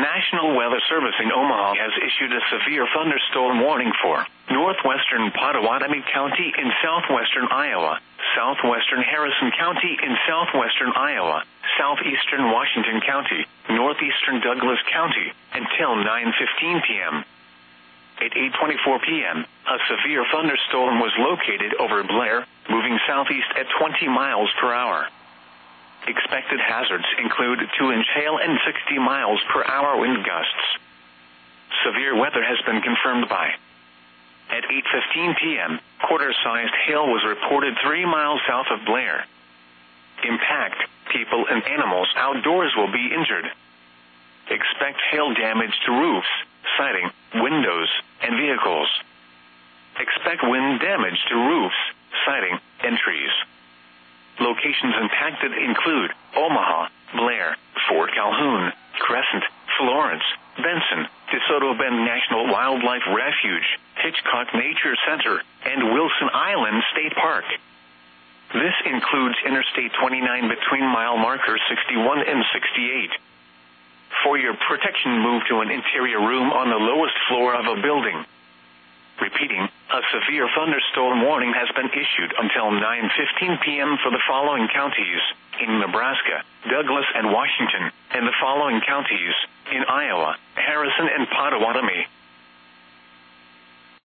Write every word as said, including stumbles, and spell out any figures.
National Weather Service in Omaha has issued a severe thunderstorm warning for northwestern Pottawatomie County in southwestern Iowa, southwestern Harrison County in southwestern Iowa, southeastern Washington County, northeastern Douglas County, until nine fifteen p.m. At eight twenty-four p.m., a severe thunderstorm was located over Blair, moving southeast at twenty miles per hour. Expected hazards include two inch hail and sixty miles per hour wind gusts. Severe weather has been confirmed by. At eight fifteen p.m., quarter-sized hail was reported three miles south of Blair. Impact: people and animals outdoors will be injured. Expect hail damage to roofs, siding, windows, and vehicles. Expect wind damage to roofs, siding, and trees. Locations impacted include Omaha, Blair, Fort Calhoun, Crescent, Florence, Benson, DeSoto Bend National Wildlife Refuge, Hitchcock Nature Center, and Wilson Island State Park. This includes Interstate twenty-nine between mile markers sixty-one and sixty-eight. For your protection, move to an interior room on the lowest floor of a building. Repeating, a severe thunderstorm warning has been issued until nine fifteen p.m. for the following counties in Nebraska, Douglas and Washington, and the following counties in Iowa, Harrison and Pottawatomie.